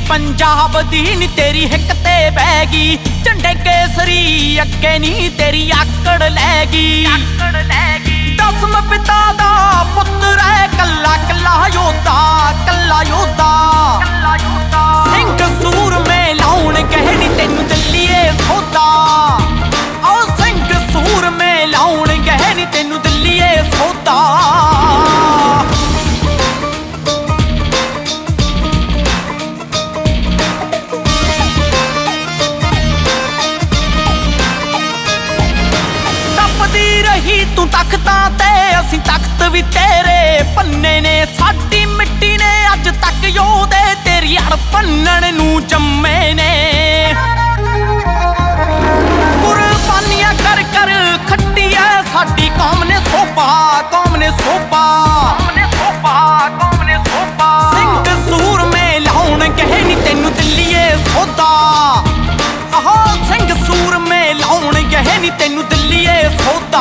पंजाब दी नी तेरी हिक ते बैगी, झंडे केसरी अगे नी तेरी आकड़ लैगी। दसम पिता दा पुत्तर है कल्ला कल्ला योद्धा, कल्ला योद्धा। सिंह सूर में लाउण गए नी तेनू दिल्लीए सौदा, ओ सिंह सूर में लाउण गए नी तेनू दिल्लीए सौदा। तू तख्तां ते असीं तख्त भी तेरे भन्ने ने, साडी मिट्टी ने अज तक योधे तेरी हड़ भन्नण नूं जम्मे ने। कुर्बानियां कर कर खट्टी है साडी कौम ने सोभा, कौम ने सोभा। सिंह सूर में लाउण गए नी तेनू दिल्लीए सौदा, आहो सिंह सूर में लाउण गए नी तेनू दिल्लीए सौदा।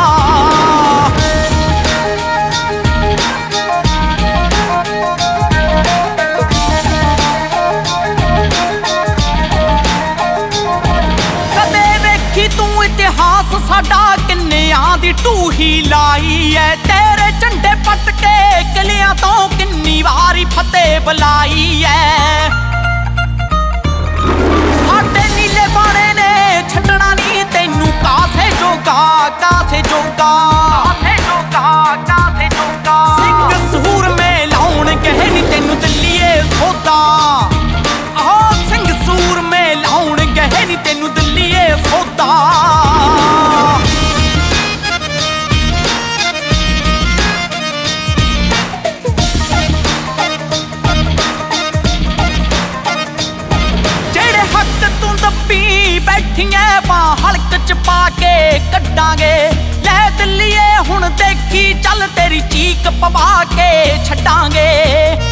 इतिहास साडा किन्नियां दी टूही लाई है, तेरे झंडे पट के किलियां तो किन्नी वारी फतेह बुलाई है। साडे नीले बाणे ने छड्डना नी तैनू कासे जोगा, कासे जोगा। सिंह सूर में लाउण गए नी तैनू दिल्लीए सौदा, आहो सिंह सूर में लाउण गए नी तैनू दिल्लीए सौदा। बैठियां बां हलक च पाके कड्डांगे, लै दिल्लीए हुण देखी चल तेरी चीक पवा के छड्डांगे।